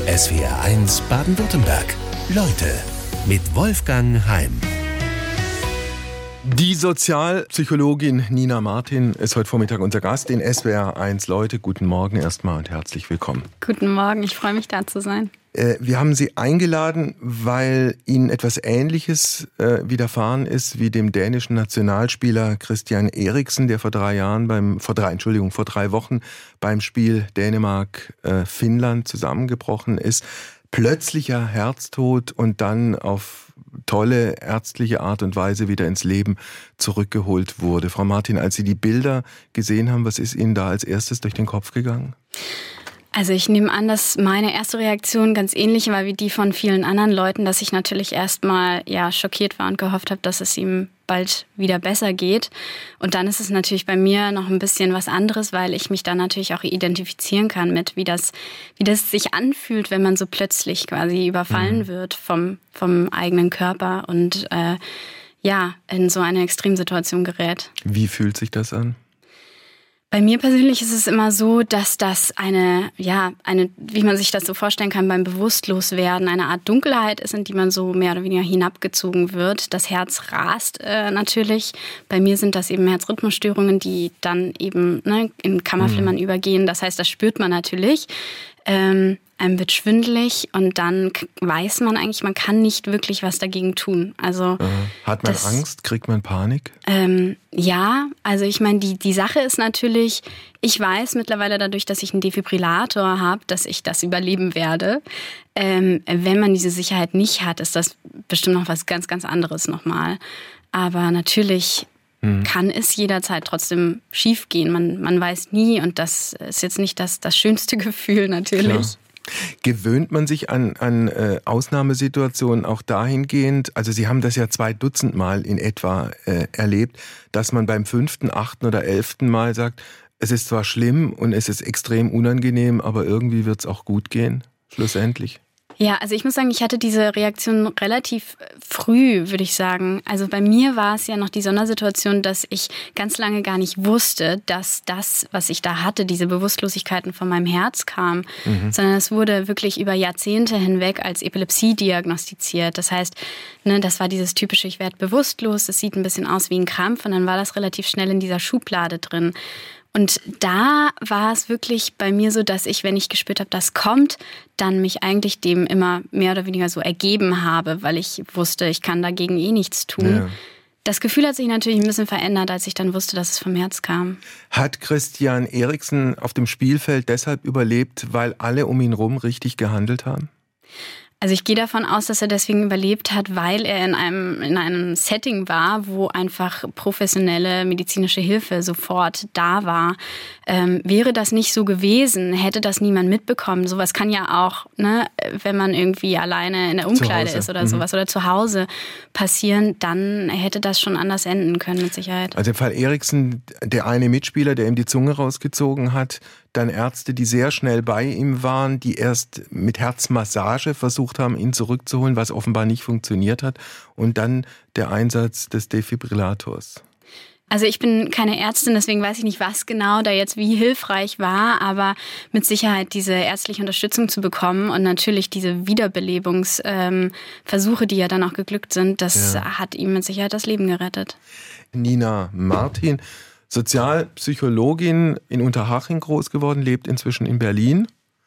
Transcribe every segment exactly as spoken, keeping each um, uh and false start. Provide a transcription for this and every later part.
S W R eins Baden-Württemberg. Leute mit Wolfgang Heim. Die Sozialpsychologin Nina Martin ist heute Vormittag unser Gast in S W R eins Leute. Guten Morgen erstmal und herzlich willkommen. Guten Morgen, ich freue mich, da zu sein. Äh, wir haben Sie eingeladen, weil Ihnen etwas Ähnliches äh, widerfahren ist wie dem dänischen Nationalspieler Christian Eriksen, der vor drei Jahren beim, vor drei, Entschuldigung, vor drei Wochen beim Spiel Dänemark-Finnland äh, zusammengebrochen ist. Plötzlicher Herztod und dann auf tolle ärztliche Art und Weise wieder ins Leben zurückgeholt wurde. Frau Martin, als Sie die Bilder gesehen haben, was ist Ihnen da als erstes durch den Kopf gegangen? Also ich nehme an, dass meine erste Reaktion ganz ähnlich war wie die von vielen anderen Leuten, dass ich natürlich erstmal ja schockiert war und gehofft habe, dass es ihm bald wieder besser geht. Und dann ist es natürlich bei mir noch ein bisschen was anderes, weil ich mich da natürlich auch identifizieren kann mit, wie das, wie das sich anfühlt, wenn man so plötzlich quasi überfallen mhm. wird vom, vom eigenen Körper und äh, ja, in so eine Extremsituation gerät. Wie fühlt sich das an? Bei mir persönlich ist es immer so, dass das eine, ja, eine, wie man sich das so vorstellen kann, beim Bewusstloswerden eine Art Dunkelheit ist, in die man so mehr oder weniger hinabgezogen wird. Das Herz rast äh, natürlich. Bei mir sind das eben Herzrhythmusstörungen, die dann eben ne, in Kammerflimmern mhm. übergehen. Das heißt, das spürt man natürlich. Ähm, einem wird schwindelig und dann weiß man eigentlich, man kann nicht wirklich was dagegen tun. Also äh, hat man das, Angst? Kriegt man Panik? Ähm, ja, also ich meine, die, die Sache ist natürlich, ich weiß mittlerweile dadurch, dass ich einen Defibrillator habe, dass ich das überleben werde. Ähm, wenn man diese Sicherheit nicht hat, ist das bestimmt noch was ganz, ganz anderes nochmal. Aber natürlich hm. kann es jederzeit trotzdem schief gehen. Man, man weiß nie und das ist jetzt nicht das, das schönste Gefühl natürlich. Klar. Gewöhnt man sich an, an äh, Ausnahmesituationen auch dahingehend, also Sie haben das ja zwei Dutzend Mal in etwa äh, erlebt, dass man beim fünften, achten oder elften Mal sagt, es ist zwar schlimm und es ist extrem unangenehm, aber irgendwie wird es auch gut gehen, schlussendlich. Ja, also ich muss sagen, ich hatte diese Reaktion relativ früh, würde ich sagen. Also bei mir war es ja noch die Sondersituation, dass ich ganz lange gar nicht wusste, dass das, was ich da hatte, diese Bewusstlosigkeiten von meinem Herz kam, mhm. sondern es wurde wirklich über Jahrzehnte hinweg als Epilepsie diagnostiziert. Das heißt, ne, das war dieses typische, ich werde bewusstlos, es sieht ein bisschen aus wie ein Krampf und dann war das relativ schnell in dieser Schublade drin. Und da war es wirklich bei mir so, dass ich, wenn ich gespürt habe, das kommt, dann mich eigentlich dem immer mehr oder weniger so ergeben habe, weil ich wusste, ich kann dagegen eh nichts tun. Ja. Das Gefühl hat sich natürlich ein bisschen verändert, als ich dann wusste, dass es vom Herz kam. Hat Christian Eriksen auf dem Spielfeld deshalb überlebt, weil alle um ihn rum richtig gehandelt haben? Also ich gehe davon aus, dass er deswegen überlebt hat, weil er in einem, in einem Setting war, wo einfach professionelle medizinische Hilfe sofort da war. Ähm, wäre das nicht so gewesen, hätte das niemand mitbekommen. Sowas kann ja auch, ne, wenn man irgendwie alleine in der Umkleide ist oder mhm. sowas oder zu Hause passieren, dann hätte das schon anders enden können mit Sicherheit. Also im Fall Eriksen, der eine Mitspieler, der ihm die Zunge rausgezogen hat, dann Ärzte, die sehr schnell bei ihm waren, die erst mit Herzmassage versucht haben, ihn zurückzuholen, was offenbar nicht funktioniert hat. Und dann der Einsatz des Defibrillators. Also ich bin keine Ärztin, deswegen weiß ich nicht, was genau da jetzt wie hilfreich war, aber mit Sicherheit diese ärztliche Unterstützung zu bekommen und natürlich diese Wiederbelebungsversuche, die ja dann auch geglückt sind, das ja. hat ihm mit Sicherheit das Leben gerettet. Nina Martin, Sozialpsychologin, in Unterhaching groß geworden, lebt inzwischen in Berlin.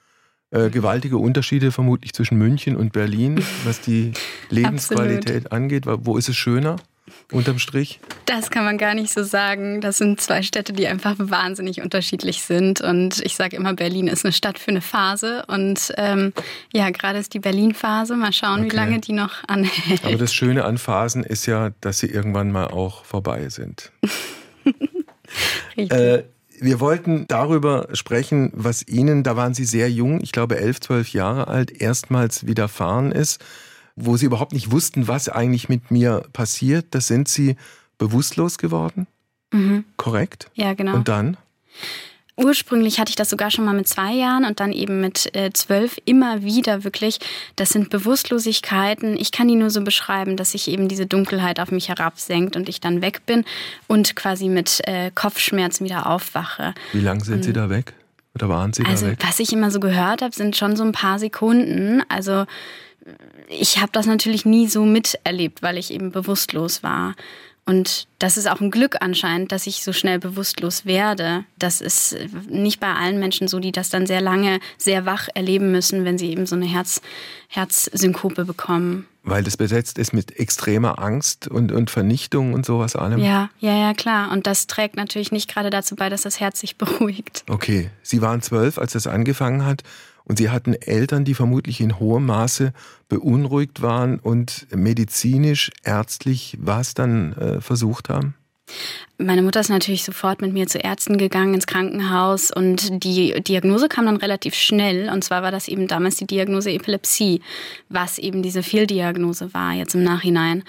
Äh, gewaltige Unterschiede vermutlich zwischen München und Berlin, was die Lebensqualität Absolut. angeht. Wo ist es schöner, unterm Strich? Das kann man gar nicht so sagen. Das sind zwei Städte, die einfach wahnsinnig unterschiedlich sind. Und ich sage immer, Berlin ist eine Stadt für eine Phase. Und ähm, ja, gerade ist die Berlin-Phase. Mal schauen, okay. wie lange die noch anhält. Aber das Schöne an Phasen ist ja, dass sie irgendwann mal auch vorbei sind. Äh, wir wollten darüber sprechen, was Ihnen, da waren Sie sehr jung, ich glaube elf, zwölf Jahre alt, erstmals widerfahren ist, wo Sie überhaupt nicht wussten, was eigentlich mit mir passiert. Da sind Sie bewusstlos geworden, mhm. korrekt? Ja, genau. Und dann? Ursprünglich hatte ich das sogar schon mal mit zwei Jahren und dann eben mit äh, zwölf immer wieder wirklich. Das sind Bewusstlosigkeiten. Ich kann die nur so beschreiben, dass sich eben diese Dunkelheit auf mich herabsenkt und ich dann weg bin und quasi mit äh, Kopfschmerzen wieder aufwache. Wie lange sind und, Sie da weg? Oder waren Sie also, da weg? Was ich immer so gehört habe, sind schon so ein paar Sekunden. Also ich habe das natürlich nie so miterlebt, weil ich eben bewusstlos war. Und das ist auch ein Glück anscheinend, dass ich so schnell bewusstlos werde. Das ist nicht bei allen Menschen so, die das dann sehr lange, sehr wach erleben müssen, wenn sie eben so eine Herz, Herzsynkope bekommen. Weil das besetzt ist mit extremer Angst und, und Vernichtung und sowas allem? Ja, ja, ja, klar. Und das trägt natürlich nicht gerade dazu bei, dass das Herz sich beruhigt. Okay, Sie waren zwölf, als das angefangen hat. Und Sie hatten Eltern, die vermutlich in hohem Maße beunruhigt waren und medizinisch, ärztlich was dann äh, versucht haben? Meine Mutter ist natürlich sofort mit mir zu Ärzten gegangen ins Krankenhaus und die Diagnose kam dann relativ schnell. Und zwar war das eben damals die Diagnose Epilepsie, was eben diese Fehldiagnose war jetzt im Nachhinein.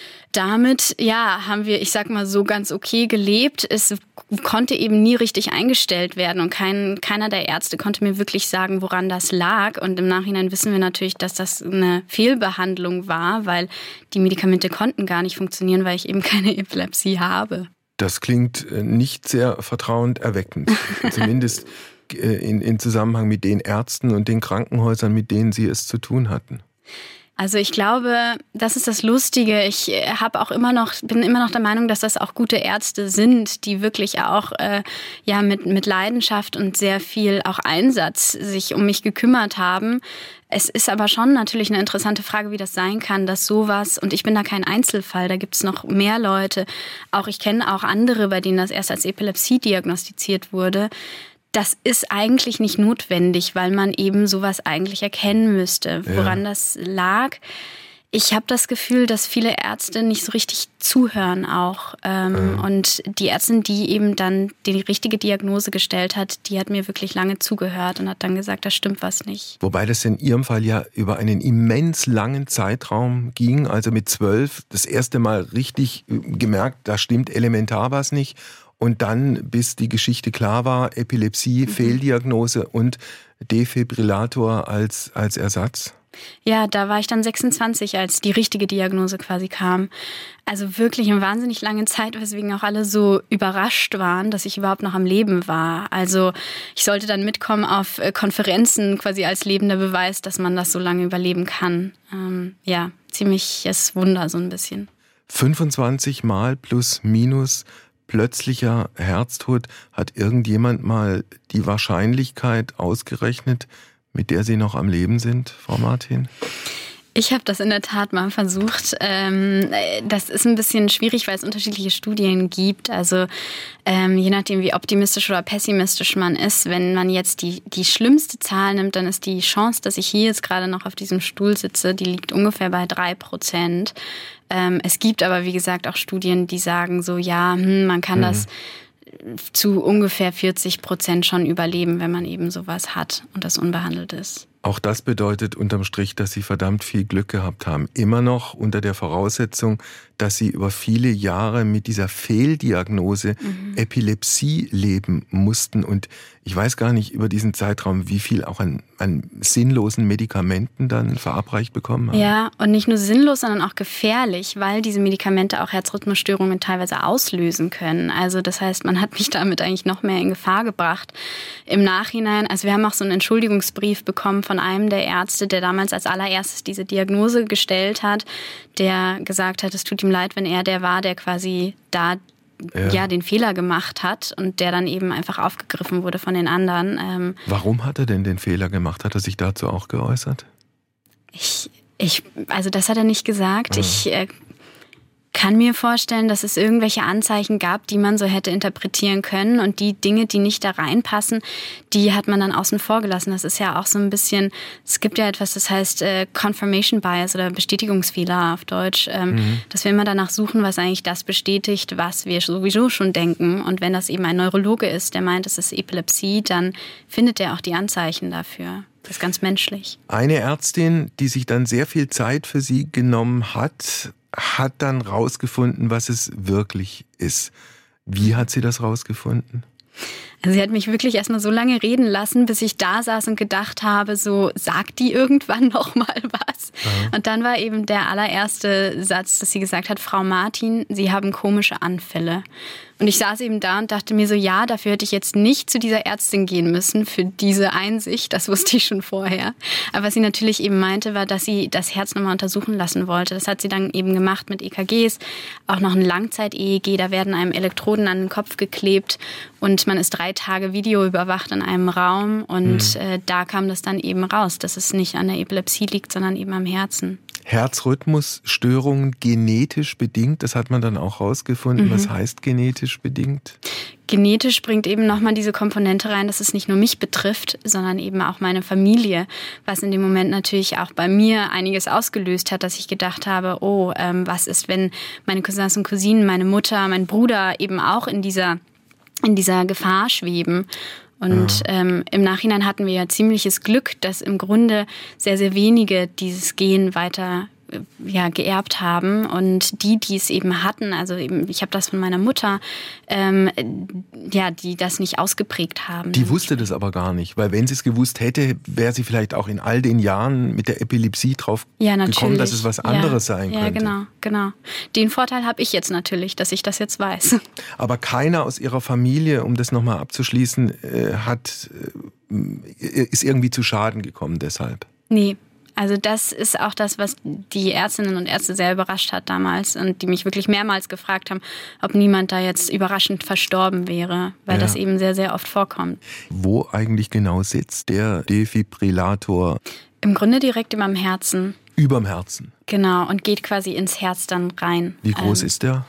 Damit, ja, haben wir, ich sag mal so, ganz okay gelebt. Es konnte eben nie richtig eingestellt werden und kein, keiner der Ärzte konnte mir wirklich sagen, woran das lag. Und im Nachhinein wissen wir natürlich, dass das eine Fehlbehandlung war, weil die Medikamente konnten gar nicht funktionieren, weil ich eben keine Epilepsie habe. Das klingt nicht sehr vertrauenerweckend, zumindest in, in Zusammenhang mit den Ärzten und den Krankenhäusern, mit denen Sie es zu tun hatten. Also ich glaube, das ist das Lustige. Ich habe auch immer noch, bin immer noch der Meinung, dass das auch gute Ärzte sind, die wirklich auch äh, ja mit mit Leidenschaft und sehr viel auch Einsatz sich um mich gekümmert haben. Es ist aber schon natürlich eine interessante Frage, wie das sein kann, dass sowas, und ich bin da kein Einzelfall, da gibt es noch mehr Leute, auch ich kenne auch andere, bei denen das erst als Epilepsie diagnostiziert wurde. Das ist eigentlich nicht notwendig, weil man eben sowas eigentlich erkennen müsste, woran ja. das lag. Ich habe das Gefühl, dass viele Ärzte nicht so richtig zuhören auch. Ähm, mhm. Und die Ärztin, die eben dann die richtige Diagnose gestellt hat, die hat mir wirklich lange zugehört und hat dann gesagt, da stimmt was nicht. Wobei das in Ihrem Fall ja über einen immens langen Zeitraum ging. Also mit zwölf das erste Mal richtig gemerkt, da stimmt elementar was nicht. Und dann, bis die Geschichte klar war, Epilepsie, mhm. Fehldiagnose und Defibrillator als, als Ersatz? Ja, da war ich dann sechsundzwanzig, als die richtige Diagnose quasi kam. Also wirklich eine wahnsinnig lange Zeit, weswegen auch alle so überrascht waren, dass ich überhaupt noch am Leben war. Also ich sollte dann mitkommen auf Konferenzen quasi als lebender Beweis, dass man das so lange überleben kann. Ähm, ja, ziemliches Wunder so ein bisschen. fünfundzwanzig Mal plus minus plötzlicher Herztod. Hat irgendjemand mal die Wahrscheinlichkeit ausgerechnet, mit der Sie noch am Leben sind, Frau Martin? Ich habe das in der Tat mal versucht. Das ist ein bisschen schwierig, weil es unterschiedliche Studien gibt. Also je nachdem, wie optimistisch oder pessimistisch man ist. Wenn man jetzt die, die schlimmste Zahl nimmt, dann ist die Chance, dass ich hier jetzt gerade noch auf diesem Stuhl sitze, die liegt ungefähr bei drei Prozent. Es gibt aber, wie gesagt, auch Studien, die sagen so, ja, man kann mhm. das zu ungefähr vierzig Prozent schon überleben, wenn man eben sowas hat und das unbehandelt ist. Auch das bedeutet unterm Strich, dass Sie verdammt viel Glück gehabt haben. Immer noch unter der Voraussetzung, dass Sie über viele Jahre mit dieser Fehldiagnose mhm. Epilepsie leben mussten. Und ich weiß gar nicht über diesen Zeitraum, wie viel auch an, an sinnlosen Medikamenten dann verabreicht bekommen haben. Ja, und nicht nur sinnlos, sondern auch gefährlich, weil diese Medikamente auch Herzrhythmusstörungen teilweise auslösen können. Also das heißt, man hat mich damit eigentlich noch mehr in Gefahr gebracht. Im Nachhinein, also wir haben auch so einen Entschuldigungsbrief bekommen von einem der Ärzte, der damals als allererstes diese Diagnose gestellt hat, der gesagt hat, es tut ihm leid, wenn er der war, der quasi da ja. ja den Fehler gemacht hat und der dann eben einfach aufgegriffen wurde von den anderen. Ähm, Warum hat er denn den Fehler gemacht? Hat er sich dazu auch geäußert? Ich, ich, also das hat er nicht gesagt. Ja. Ich äh, kann mir vorstellen, dass es irgendwelche Anzeichen gab, die man so hätte interpretieren können, und die Dinge, die nicht da reinpassen, die hat man dann außen vor gelassen. Das ist ja auch so ein bisschen, es gibt ja etwas, das heißt äh, Confirmation Bias oder Bestätigungsfehler auf Deutsch, ähm, mhm. dass wir immer danach suchen, was eigentlich das bestätigt, was wir sowieso schon denken. Und wenn das eben ein Neurologe ist, der meint, es ist Epilepsie, dann findet er auch die Anzeichen dafür. Das ist ganz menschlich. Eine Ärztin, die sich dann sehr viel Zeit für Sie genommen hat, hat dann rausgefunden, was es wirklich ist. Wie hat sie das rausgefunden? Also sie hat mich wirklich erstmal so lange reden lassen, bis ich da saß und gedacht habe, so sagt die irgendwann noch mal was. Ja. Und dann war eben der allererste Satz, dass sie gesagt hat, Frau Martin, Sie haben komische Anfälle. Und ich saß eben da und dachte mir so, ja, dafür hätte ich jetzt nicht zu dieser Ärztin gehen müssen, für diese Einsicht, das wusste ich schon vorher. Aber was sie natürlich eben meinte, war, dass sie das Herz nochmal untersuchen lassen wollte. Das hat sie dann eben gemacht mit E K Gs, auch noch ein Langzeit-E E G, da werden einem Elektroden an den Kopf geklebt und man ist drei Tage Video überwacht in einem Raum und mhm. äh, da kam das dann eben raus, dass es nicht an der Epilepsie liegt, sondern eben am Herzen. Herzrhythmusstörungen genetisch bedingt, das hat man dann auch rausgefunden. Mhm. Was heißt genetisch bedingt? Genetisch bringt eben nochmal diese Komponente rein, dass es nicht nur mich betrifft, sondern eben auch meine Familie, was in dem Moment natürlich auch bei mir einiges ausgelöst hat, dass ich gedacht habe, oh, ähm, was ist, wenn meine Cousins und Cousinen, meine Mutter, mein Bruder eben auch in dieser, in dieser Gefahr schweben. Und ja. ähm, im Nachhinein hatten wir ja ziemliches Glück, dass im Grunde sehr, sehr wenige dieses Gen weiter äh, ja, geerbt haben. Und die, die es eben hatten, also eben, ich habe das von meiner Mutter, ähm, ja, die das nicht ausgeprägt haben. Die wusste das aber gar nicht, weil wenn sie es gewusst hätte, wäre sie vielleicht auch in all den Jahren mit der Epilepsie drauf ja, gekommen, dass es was anderes ja, sein ja, könnte. Ja, genau, genau. Den Vorteil habe ich jetzt natürlich, dass ich das jetzt weiß. Aber keiner aus ihrer Familie, um das nochmal abzuschließen, hat, ist irgendwie zu Schaden gekommen deshalb? Nee. Also das ist auch das, was die Ärztinnen und Ärzte sehr überrascht hat damals und die mich wirklich mehrmals gefragt haben, ob niemand da jetzt überraschend verstorben wäre, weil ja. das eben sehr, sehr oft vorkommt. Wo eigentlich genau sitzt der Defibrillator? Im Grunde direkt über dem Herzen. Überm Herzen? Genau, und geht quasi ins Herz dann rein. Wie groß ähm, ist der?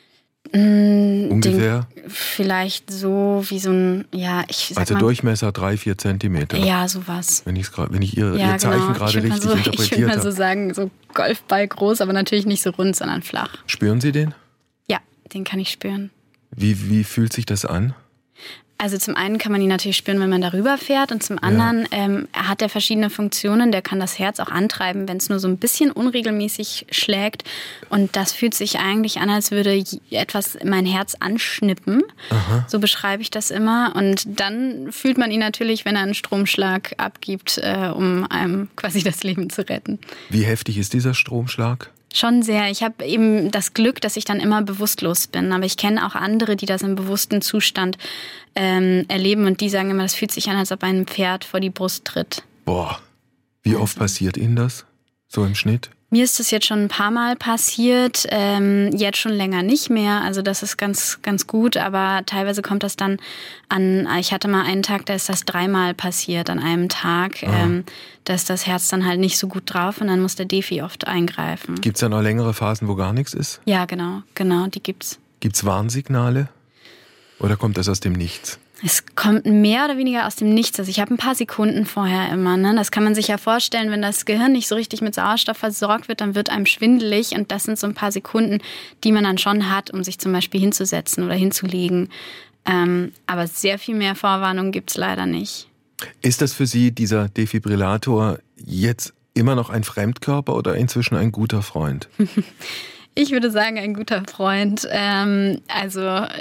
Mh, Ungefähr? Vielleicht so wie so ein, ja, ich sag Also mal, Durchmesser drei, vier Zentimeter. Ja, sowas. Wenn, ich's grad, wenn ich ihr, ja, ihr Zeichen genau. gerade richtig so, interpretiert habe. Ich würde mal so sagen, so Golfball groß, aber natürlich nicht so rund, sondern flach. Spüren Sie den? Ja, den kann ich spüren. Wie, wie fühlt sich das an? Also zum einen kann man ihn natürlich spüren, wenn man darüber fährt und zum anderen ja. ähm, hat er verschiedene Funktionen. Der kann das Herz auch antreiben, wenn es nur so ein bisschen unregelmäßig schlägt. Und das fühlt sich eigentlich an, als würde etwas mein Herz anschnippen. Aha. So beschreibe ich das immer. Und dann fühlt man ihn natürlich, wenn er einen Stromschlag abgibt, äh, um einem quasi das Leben zu retten. Wie heftig ist dieser Stromschlag? Schon sehr. Ich habe eben das Glück, dass ich dann immer bewusstlos bin. Aber ich kenne auch andere, die das im bewussten Zustand ähm, erleben. Und die sagen immer, das fühlt sich an, als ob ein Pferd vor die Brust tritt. Boah, wie also. oft passiert Ihnen das? So im Schnitt? Mir ist das jetzt schon ein paar Mal passiert, ähm, jetzt schon länger nicht mehr. Also das ist ganz, ganz gut, aber teilweise kommt das dann an, ich hatte mal einen Tag, da ist das dreimal passiert an einem Tag. Ah. Ähm, da ist das Herz dann halt nicht so gut drauf und dann muss der Defi oft eingreifen. Gibt's da noch längere Phasen, wo gar nichts ist? Ja, genau, genau, die gibt's. Gibt's Warnsignale oder kommt das aus dem Nichts? Es kommt mehr oder weniger aus dem Nichts. Also ich habe ein paar Sekunden vorher immer. Ne? Das kann man sich ja vorstellen, wenn das Gehirn nicht so richtig mit Sauerstoff versorgt wird, dann wird einem schwindelig. Und das sind so ein paar Sekunden, die man dann schon hat, um sich zum Beispiel hinzusetzen oder hinzulegen. Ähm, aber sehr viel mehr Vorwarnung gibt's leider nicht. Ist das für Sie, dieser Defibrillator, jetzt immer noch ein Fremdkörper oder inzwischen ein guter Freund? Ich würde sagen, ein guter Freund. Ähm, also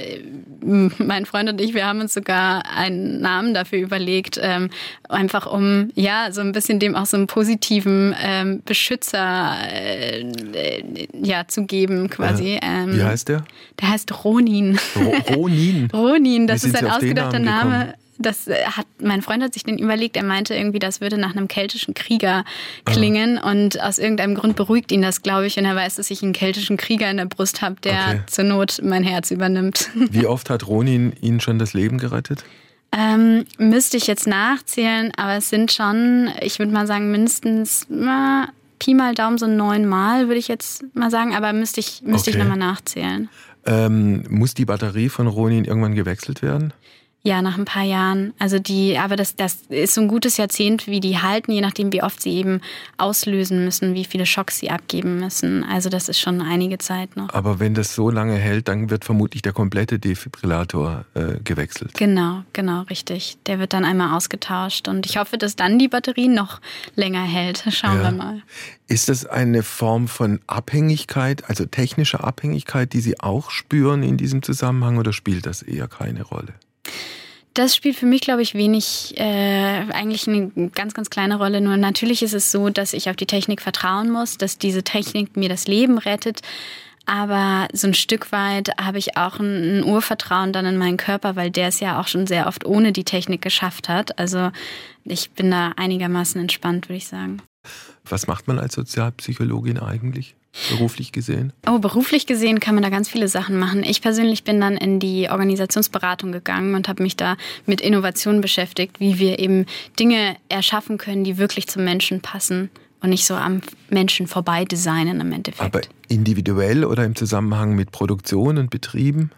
mein Freund und ich, wir haben uns sogar einen Namen dafür überlegt, ähm, einfach um ja so ein bisschen dem auch so einen positiven ähm, Beschützer äh, äh, ja zu geben quasi. Ähm, Wie heißt der? Der heißt Ronin. Ro- Ronin? Ronin, das ist ein Sie ausgedachter Namen Name. Das hat, mein Freund hat sich den überlegt, er meinte irgendwie, das würde nach einem keltischen Krieger klingen ah. und aus irgendeinem Grund beruhigt ihn das, glaube ich, wenn er weiß, dass ich einen keltischen Krieger in der Brust habe, der okay. zur Not mein Herz übernimmt. Wie oft hat Ronin Ihnen schon das Leben gerettet? Ähm, müsste ich jetzt nachzählen, aber es sind schon, ich würde mal sagen, mindestens na, Pi mal Daumen so neunmal, würde ich jetzt mal sagen, aber müsste ich, müsste okay. ich nochmal nachzählen. Ähm, muss die Batterie von Ronin irgendwann gewechselt werden? Ja, nach ein paar Jahren. Also die, aber das, das ist so ein gutes Jahrzehnt, wie die halten, je nachdem, wie oft sie eben auslösen müssen, wie viele Schocks sie abgeben müssen. Also das ist schon einige Zeit noch. Aber wenn das so lange hält, dann wird vermutlich der komplette Defibrillator äh, gewechselt. Genau, genau, richtig. Der wird dann einmal ausgetauscht und ich hoffe, dass dann die Batterie noch länger hält. Schauen ja. wir mal. Ist das eine Form von Abhängigkeit, also technische Abhängigkeit, die Sie auch spüren in diesem Zusammenhang oder spielt das eher keine Rolle? Das spielt für mich, glaube ich, wenig, äh, eigentlich eine ganz, ganz kleine Rolle. Nur natürlich ist es so, dass ich auf die Technik vertrauen muss, dass diese Technik mir das Leben rettet. Aber so ein Stück weit habe ich auch ein, ein Urvertrauen dann in meinen Körper, weil der es ja auch schon sehr oft ohne die Technik geschafft hat. Also ich bin da einigermaßen entspannt, würde ich sagen. Was macht man als Sozialpsychologin eigentlich, beruflich gesehen? Oh, beruflich gesehen kann man da ganz viele Sachen machen. Ich persönlich bin dann in die Organisationsberatung gegangen und habe mich da mit Innovationen beschäftigt, wie wir eben Dinge erschaffen können, die wirklich zum Menschen passen. Und nicht so am Menschen vorbei designen im Endeffekt. Aber individuell oder im Zusammenhang mit Produktion und Betrieben?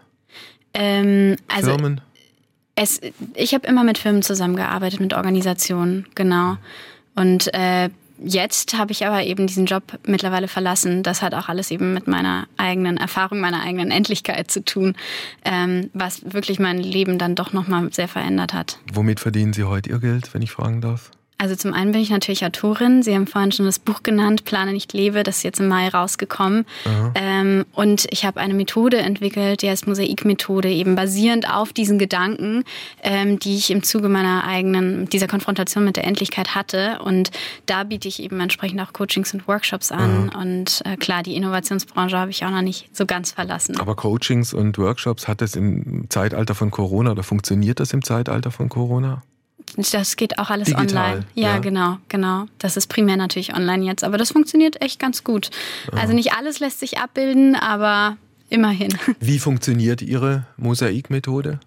Ähm, also Firmen? Es, ich habe immer mit Firmen zusammengearbeitet, mit Organisationen, genau. Und äh, jetzt habe ich aber eben diesen Job mittlerweile verlassen. Das hat auch alles eben mit meiner eigenen Erfahrung, meiner eigenen Endlichkeit zu tun, ähm, was wirklich mein Leben dann doch nochmal sehr verändert hat. Womit verdienen Sie heute Ihr Geld, wenn ich fragen darf? Also zum einen bin ich natürlich Autorin. Sie haben vorhin schon das Buch genannt, Plane nicht lebe, das ist jetzt im Mai rausgekommen. Ähm, und ich habe eine Methode entwickelt, die heißt Mosaikmethode, eben basierend auf diesen Gedanken, ähm, die ich im Zuge meiner eigenen, dieser Konfrontation mit der Endlichkeit hatte. Und da biete ich eben entsprechend auch Coachings und Workshops an. Aha. Und äh, klar, die Innovationsbranche habe ich auch noch nicht so ganz verlassen. Aber Coachings und Workshops, hat das im Zeitalter von Corona oder funktioniert das im Zeitalter von Corona? Das geht auch alles digital, online. Ja, ja, genau, genau. Das ist primär natürlich online jetzt, aber das funktioniert echt ganz gut. Ja. Also nicht alles lässt sich abbilden, aber immerhin. Wie funktioniert Ihre Mosaikmethode?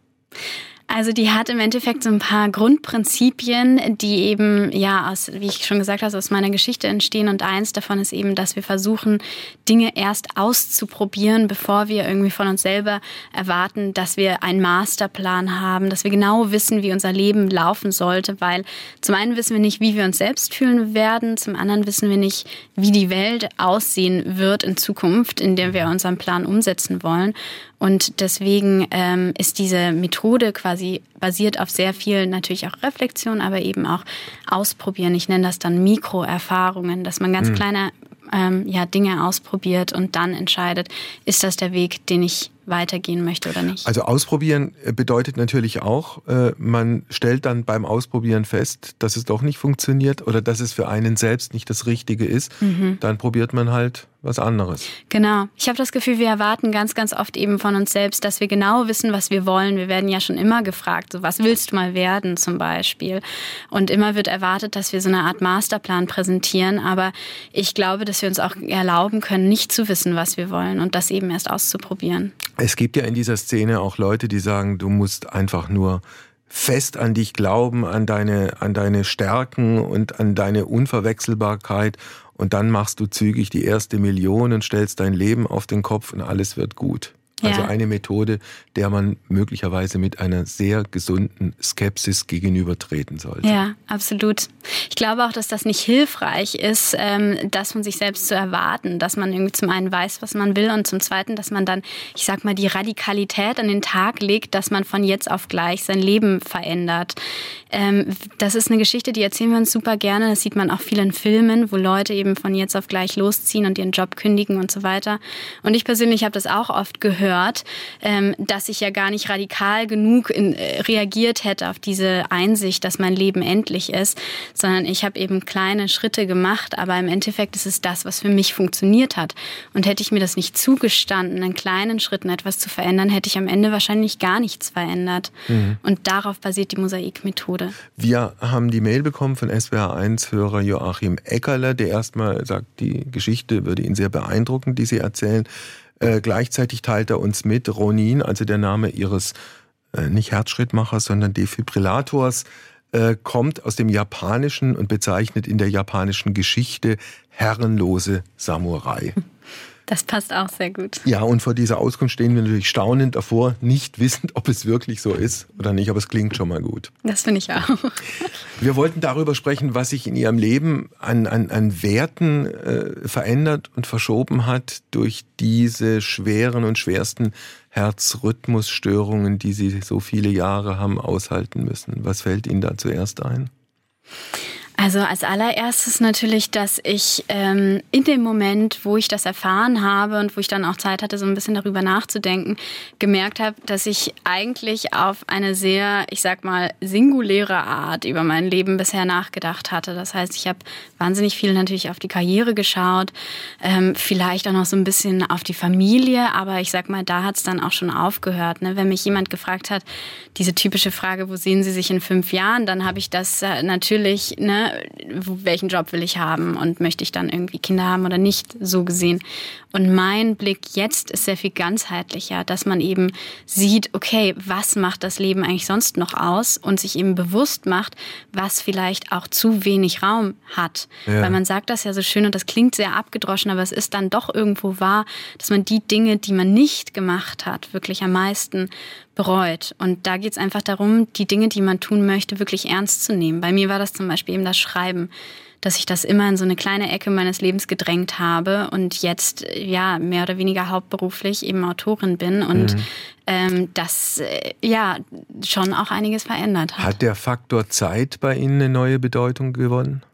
Also die hat im Endeffekt so ein paar Grundprinzipien, die eben, ja, aus, wie ich schon gesagt habe, aus meiner Geschichte entstehen. Und eins davon ist eben, dass wir versuchen, Dinge erst auszuprobieren, bevor wir irgendwie von uns selber erwarten, dass wir einen Masterplan haben, dass wir genau wissen, wie unser Leben laufen sollte. Weil zum einen wissen wir nicht, wie wir uns selbst fühlen werden, zum anderen wissen wir nicht, wie die Welt aussehen wird in Zukunft, in der wir unseren Plan umsetzen wollen. Und deswegen ähm, ist diese Methode quasi basiert auf sehr viel, natürlich auch Reflexion, aber eben auch Ausprobieren. Ich nenne das dann Mikroerfahrungen, dass man ganz mhm. kleine ähm, ja, Dinge ausprobiert und dann entscheidet, ist das der Weg, den ich weitergehen möchte oder nicht. Also ausprobieren bedeutet natürlich auch, äh, man stellt dann beim Ausprobieren fest, dass es doch nicht funktioniert oder dass es für einen selbst nicht das Richtige ist. Mhm. Dann probiert man halt was anderes. Genau. Ich habe das Gefühl, wir erwarten ganz, ganz oft eben von uns selbst, dass wir genau wissen, was wir wollen. Wir werden ja schon immer gefragt, so was willst du mal werden zum Beispiel. Und immer wird erwartet, dass wir so eine Art Masterplan präsentieren. Aber ich glaube, dass wir uns auch erlauben können, nicht zu wissen, was wir wollen und das eben erst auszuprobieren. Es gibt ja in dieser Szene auch Leute, die sagen, du musst einfach nur fest an dich glauben, an deine, an deine Stärken und an deine Unverwechselbarkeit. Und dann machst du zügig die erste Million und stellst dein Leben auf den Kopf und alles wird gut. Also ja. eine Methode, der man möglicherweise mit einer sehr gesunden Skepsis gegenübertreten sollte. Ja, absolut. Ich glaube auch, dass das nicht hilfreich ist, das von sich selbst zu erwarten, dass man irgendwie zum einen weiß, was man will und zum zweiten, dass man dann, ich sag mal, die Radikalität an den Tag legt, dass man von jetzt auf gleich sein Leben verändert. Das ist eine Geschichte, die erzählen wir uns super gerne. Das sieht man auch viel in Filmen, wo Leute eben von jetzt auf gleich losziehen und ihren Job kündigen und so weiter. Und ich persönlich habe das auch oft gehört, dass ich ja gar nicht radikal genug in, äh, reagiert hätte auf diese Einsicht, dass mein Leben endlich ist, sondern ich habe eben kleine Schritte gemacht, aber im Endeffekt ist es das, was für mich funktioniert hat. Und hätte ich mir das nicht zugestanden, in kleinen Schritten etwas zu verändern, hätte ich am Ende wahrscheinlich gar nichts verändert. Mhm. Und darauf basiert die Mosaikmethode. Wir haben die Mail bekommen von S W R eins Hörer Joachim Eckerle, der erstmal sagt, die Geschichte würde ihn sehr beeindrucken, die Sie erzählen. Äh, gleichzeitig teilt er uns mit, Ronin, also der Name ihres äh, nicht Herzschrittmachers, sondern Defibrillators, äh, kommt aus dem Japanischen und bezeichnet in der japanischen Geschichte herrenlose Samurai. Das passt auch sehr gut. Ja, und vor dieser Auskunft stehen wir natürlich staunend davor, nicht wissend, ob es wirklich so ist oder nicht, aber es klingt schon mal gut. Das finde ich auch. Wir wollten darüber sprechen, was sich in Ihrem Leben an, an, an Werten äh, verändert und verschoben hat durch diese schweren und schwersten Herzrhythmusstörungen, die Sie so viele Jahre haben aushalten müssen. Was fällt Ihnen da zuerst ein? Also als allererstes natürlich, dass ich ähm, in dem Moment, wo ich das erfahren habe und wo ich dann auch Zeit hatte, so ein bisschen darüber nachzudenken, gemerkt habe, dass ich eigentlich auf eine sehr, ich sag mal, singuläre Art über mein Leben bisher nachgedacht hatte. Das heißt, ich habe wahnsinnig viel natürlich auf die Karriere geschaut, ähm, vielleicht auch noch so ein bisschen auf die Familie, aber ich sag mal, da hat es dann auch schon aufgehört. Ne? Wenn mich jemand gefragt hat, diese typische Frage, wo sehen Sie sich in fünf Jahren, dann habe ich das äh, natürlich, ne, welchen Job will ich haben und möchte ich dann irgendwie Kinder haben oder nicht, so gesehen. Und mein Blick jetzt ist sehr viel ganzheitlicher, dass man eben sieht, okay, was macht das Leben eigentlich sonst noch aus und sich eben bewusst macht, was vielleicht auch zu wenig Raum hat. Ja. Weil man sagt das ja so schön und das klingt sehr abgedroschen, aber es ist dann doch irgendwo wahr, dass man die Dinge, die man nicht gemacht hat, wirklich am meisten bereut. Und da geht es einfach darum, die Dinge, die man tun möchte, wirklich ernst zu nehmen. Bei mir war das zum Beispiel eben das Schreiben, dass ich das immer in so eine kleine Ecke meines Lebens gedrängt habe und jetzt ja mehr oder weniger hauptberuflich eben Autorin bin und mhm. ähm, das äh, ja schon auch einiges verändert hat. Hat der Faktor Zeit bei Ihnen eine neue Bedeutung gewonnen?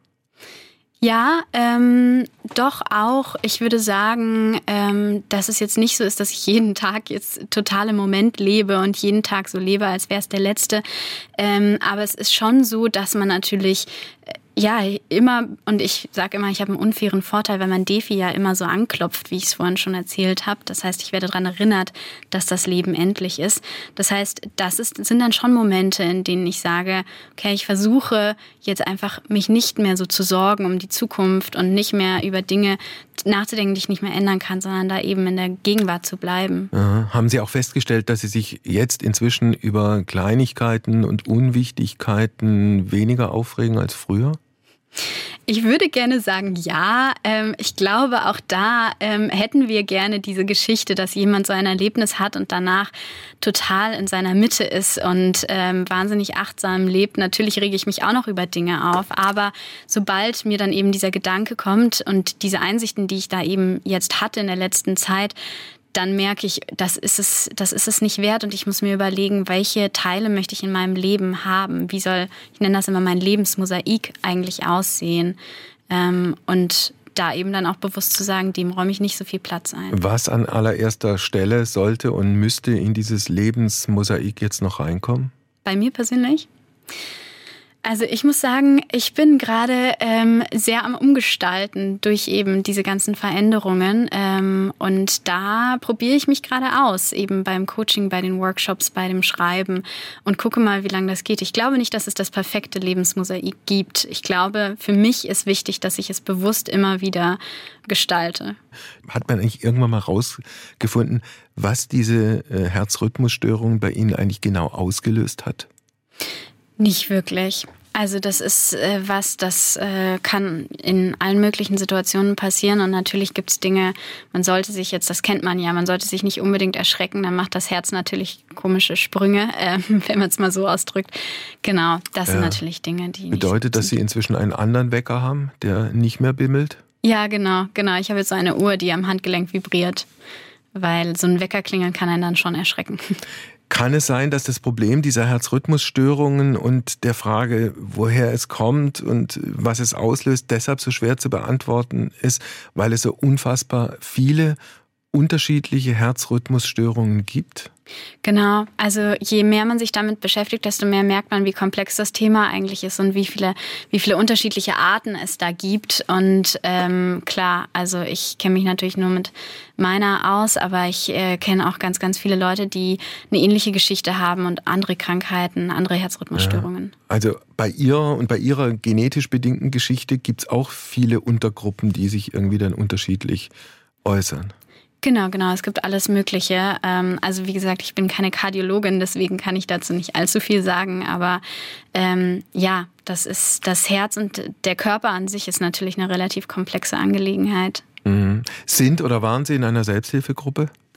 Ja, ähm, doch auch. Ich würde sagen, ähm, dass es jetzt nicht so ist, dass ich jeden Tag jetzt total im Moment lebe und jeden Tag so lebe, als wäre es der letzte. Ähm, aber es ist schon so, dass man natürlich ja immer, und ich sage immer, ich habe einen unfairen Vorteil, weil mein Defi ja immer so anklopft, wie ich es vorhin schon erzählt habe. Das heißt, ich werde daran erinnert, dass das Leben endlich ist. Das heißt, das ist, sind dann schon Momente, in denen ich sage, okay, ich versuche jetzt einfach, mich nicht mehr so zu sorgen um die Zukunft und nicht mehr über Dinge nachzudenken, die ich nicht mehr ändern kann, sondern da eben in der Gegenwart zu bleiben. Aha. Haben Sie auch festgestellt, dass Sie sich jetzt inzwischen über Kleinigkeiten und Unwichtigkeiten weniger aufregen als früher? Ich würde gerne sagen, ja. Ähm, ich glaube, auch da ähm, hätten wir gerne diese Geschichte, dass jemand so ein Erlebnis hat und danach total in seiner Mitte ist und ähm, wahnsinnig achtsam lebt. Natürlich rege ich mich auch noch über Dinge auf, aber sobald mir dann eben dieser Gedanke kommt und diese Einsichten, die ich da eben jetzt hatte in der letzten Zeit, dann merke ich, das ist es, das ist es nicht wert und ich muss mir überlegen, welche Teile möchte ich in meinem Leben haben? Wie soll, ich nenne das immer mein Lebensmosaik eigentlich aussehen? Ähm, und da eben dann auch bewusst zu sagen, dem räume ich nicht so viel Platz ein. Was an allererster Stelle sollte und müsste in dieses Lebensmosaik jetzt noch reinkommen? Bei mir persönlich? Also ich muss sagen, ich bin gerade ähm, sehr am Umgestalten durch eben diese ganzen Veränderungen ähm, und da probiere ich mich gerade aus, eben beim Coaching, bei den Workshops, bei dem Schreiben und gucke mal, wie lange das geht. Ich glaube nicht, dass es das perfekte Lebensmosaik gibt. Ich glaube, für mich ist wichtig, dass ich es bewusst immer wieder gestalte. Hat man eigentlich irgendwann mal rausgefunden, was diese äh, Herzrhythmusstörung bei Ihnen eigentlich genau ausgelöst hat? Nicht wirklich. Also das ist äh, was, das äh, kann in allen möglichen Situationen passieren und natürlich gibt es Dinge, man sollte sich jetzt, das kennt man ja, man sollte sich nicht unbedingt erschrecken, dann macht das Herz natürlich komische Sprünge, äh, wenn man es mal so ausdrückt. Genau, das ja. sind natürlich Dinge, die Bedeutet, dass Sie inzwischen einen anderen Wecker haben, der nicht mehr bimmelt? Ja, genau, genau. Ich habe jetzt so eine Uhr, die am Handgelenk vibriert, weil so ein Wecker klingeln kann einen dann schon erschrecken. Kann es sein, dass das Problem dieser Herzrhythmusstörungen und der Frage, woher es kommt und was es auslöst, deshalb so schwer zu beantworten ist, weil es so unfassbar viele unterschiedliche Herzrhythmusstörungen gibt? Genau, also je mehr man sich damit beschäftigt, desto mehr merkt man, wie komplex das Thema eigentlich ist und wie viele, wie viele unterschiedliche Arten es da gibt. Und ähm, klar, also ich kenne mich natürlich nur mit meiner aus, aber ich äh, kenne auch ganz, ganz viele Leute, die eine ähnliche Geschichte haben und andere Krankheiten, andere Herzrhythmusstörungen. Ja. Also bei Ihrer und bei Ihrer genetisch bedingten Geschichte gibt es auch viele Untergruppen, die sich irgendwie dann unterschiedlich äußern. Genau, genau. Es gibt alles Mögliche. Also wie gesagt, ich bin keine Kardiologin, deswegen kann ich dazu nicht allzu viel sagen. Aber ähm, ja, das ist das Herz und der Körper an sich ist natürlich eine relativ komplexe Angelegenheit. Mhm. Sind oder waren Sie in einer Selbsthilfegruppe?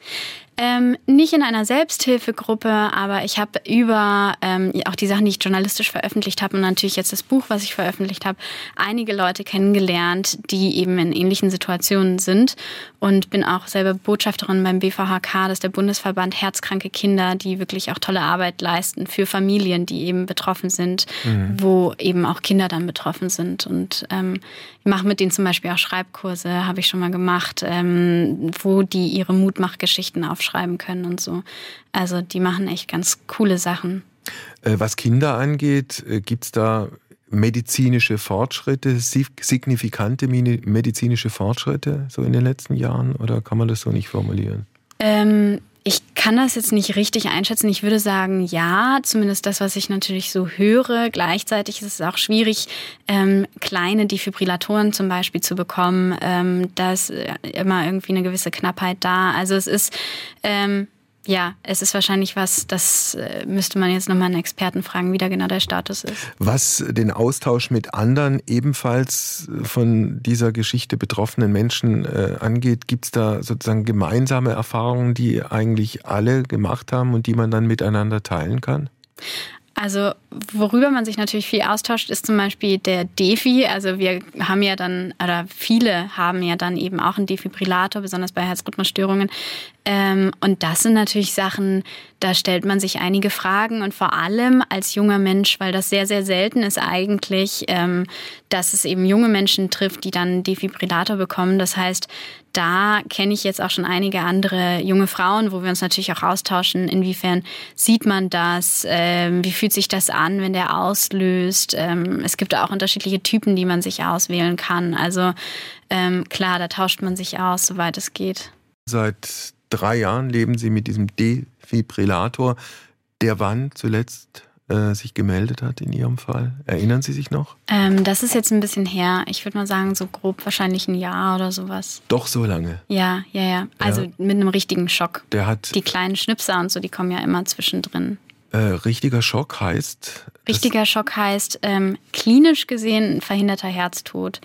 Ähm, nicht in einer Selbsthilfegruppe, aber ich habe über ähm, auch die Sachen, die ich journalistisch veröffentlicht habe und natürlich jetzt das Buch, was ich veröffentlicht habe, einige Leute kennengelernt, die eben in ähnlichen Situationen sind und bin auch selber Botschafterin beim B V H K, das ist der Bundesverband Herzkranke Kinder, die wirklich auch tolle Arbeit leisten für Familien, die eben betroffen sind, mhm. wo eben auch Kinder dann betroffen sind. Und ähm, ich mache mit denen zum Beispiel auch Schreibkurse, habe ich schon mal gemacht, ähm, wo die ihre Mutmachgeschichten aufschreiben schreiben können und so. Also die machen echt ganz coole Sachen. Was Kinder angeht, gibt es da medizinische Fortschritte, signifikante medizinische Fortschritte so in den letzten Jahren oder kann man das so nicht formulieren? Ähm, ich kann das jetzt nicht richtig einschätzen. Ich würde sagen, ja, zumindest das, was ich natürlich so höre. Gleichzeitig ist es auch schwierig, ähm, kleine Defibrillatoren zum Beispiel zu bekommen. Ähm, da ist immer irgendwie eine gewisse Knappheit da. Also es ist, ähm, ja, es ist wahrscheinlich was, das äh, müsste man jetzt nochmal einen Experten fragen, wie da genau der Status ist. Was den Austausch mit anderen ebenfalls von dieser Geschichte betroffenen Menschen äh, angeht, gibt es da sozusagen gemeinsame Erfahrungen, die eigentlich alle gemacht haben und die man dann miteinander teilen kann? Also worüber man sich natürlich viel austauscht, ist zum Beispiel der Defi. Also wir haben ja dann, oder viele haben ja dann eben auch einen Defibrillator, besonders bei Herzrhythmusstörungen. Ähm, und das sind natürlich Sachen, da stellt man sich einige Fragen und vor allem als junger Mensch, weil das sehr, sehr selten ist eigentlich, ähm, dass es eben junge Menschen trifft, die dann einen Defibrillator bekommen. Das heißt, da kenne ich jetzt auch schon einige andere junge Frauen, wo wir uns natürlich auch austauschen, inwiefern sieht man das, ähm, wie fühlt sich das an, wenn der auslöst. Ähm, es gibt auch unterschiedliche Typen, die man sich auswählen kann. Also ähm, klar, da tauscht man sich aus, soweit es geht. Seit drei Jahren leben Sie mit diesem Defibrillator, der wann zuletzt äh, sich gemeldet hat in Ihrem Fall. Erinnern Sie sich noch? Ähm, das ist jetzt ein bisschen her. Ich würde mal sagen, so grob wahrscheinlich ein Jahr oder sowas. Doch so lange? Ja, ja, ja. Also ja. Mit einem richtigen Schock. Der hat die kleinen Schnipser und so, die kommen ja immer zwischendrin. Äh, richtiger Schock heißt? Richtiger Schock heißt ähm, klinisch gesehen ein verhinderter Herztod.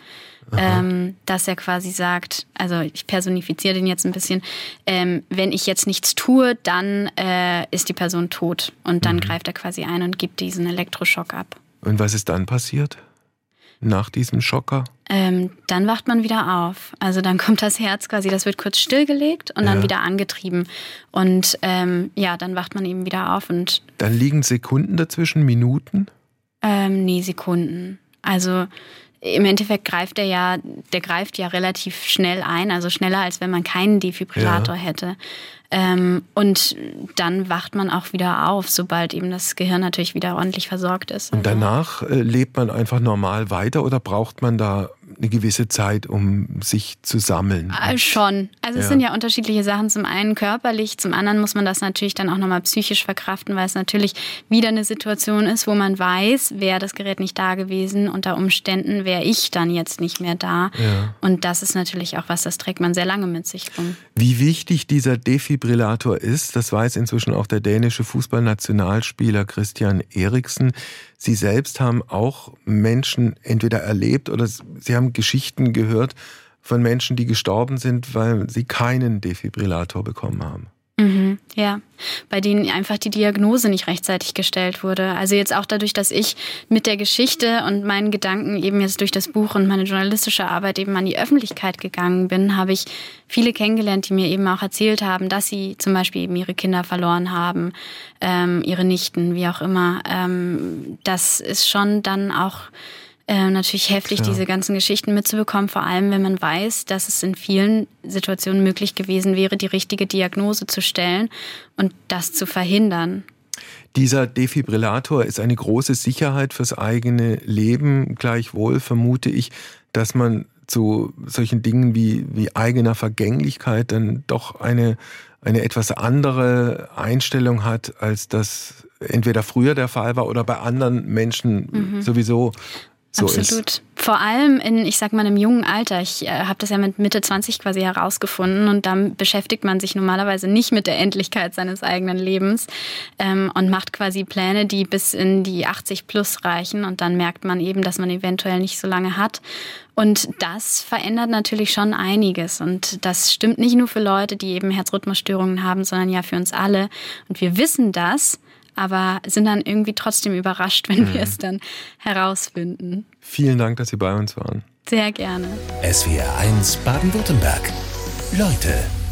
Ähm, dass er quasi sagt, also ich personifiziere den jetzt ein bisschen, ähm, wenn ich jetzt nichts tue, dann äh, ist die Person tot. Und dann mhm. greift er quasi ein und gibt diesen Elektroschock ab. Und was ist dann passiert? Nach diesem Schocker? Ähm, dann wacht man wieder auf. Also dann kommt das Herz quasi, das wird kurz stillgelegt und ja. dann wieder angetrieben. Und ähm, ja, dann wacht man eben wieder auf. Und dann liegen Sekunden dazwischen, Minuten? Ähm, nee, Sekunden. Also im Endeffekt greift er ja, der greift ja relativ schnell ein, also schneller, als wenn man keinen Defibrillator ja. hätte. Ähm, und dann wacht man auch wieder auf, sobald eben das Gehirn natürlich wieder ordentlich versorgt ist. Und danach äh, lebt man einfach normal weiter oder braucht man da eine gewisse Zeit, um sich zu sammeln? Äh, schon. Also ja. es sind ja unterschiedliche Sachen. Zum einen körperlich, zum anderen muss man das natürlich dann auch nochmal psychisch verkraften, weil es natürlich wieder eine Situation ist, wo man weiß, wäre das Gerät nicht da gewesen, unter Umständen wäre ich dann jetzt nicht mehr da. Ja. Und das ist natürlich auch was, das trägt man sehr lange mit sich rum. Wie wichtig dieser Defibrillator ist, das weiß inzwischen auch der dänische Fußballnationalspieler Christian Eriksen. Sie selbst haben auch Menschen entweder erlebt oder Sie haben Geschichten gehört von Menschen, die gestorben sind, weil sie keinen Defibrillator bekommen haben. Mhm, ja, bei denen einfach die Diagnose nicht rechtzeitig gestellt wurde. Also jetzt auch dadurch, dass ich mit der Geschichte und meinen Gedanken eben jetzt durch das Buch und meine journalistische Arbeit eben an die Öffentlichkeit gegangen bin, habe ich viele kennengelernt, die mir eben auch erzählt haben, dass sie zum Beispiel eben ihre Kinder verloren haben, ähm, ihre Nichten, wie auch immer. Ähm, das ist schon dann auch Äh, natürlich heftig, Klar. diese ganzen Geschichten mitzubekommen, vor allem wenn man weiß, dass es in vielen Situationen möglich gewesen wäre, die richtige Diagnose zu stellen und das zu verhindern. Dieser Defibrillator ist eine große Sicherheit fürs eigene Leben. Gleichwohl vermute ich, dass man zu solchen Dingen wie, wie eigener Vergänglichkeit dann doch eine, eine etwas andere Einstellung hat, als das entweder früher der Fall war oder bei anderen Menschen mhm. sowieso so Absolut. ist. Absolut. Vor allem in, ich sag mal, einem jungen Alter. Ich äh, habe das ja mit Mitte zwanzig quasi herausgefunden und dann beschäftigt man sich normalerweise nicht mit der Endlichkeit seines eigenen Lebens ähm, und macht quasi Pläne, die bis in die achtzig plus reichen und dann merkt man eben, dass man eventuell nicht so lange hat. Und das verändert natürlich schon einiges und das stimmt nicht nur für Leute, die eben Herzrhythmusstörungen haben, sondern ja für uns alle. Und wir wissen das, aber sind dann irgendwie trotzdem überrascht, wenn mhm. wir es dann herausfinden. Vielen Dank, dass Sie bei uns waren. Sehr gerne. S W R eins Baden-Württemberg. Leute.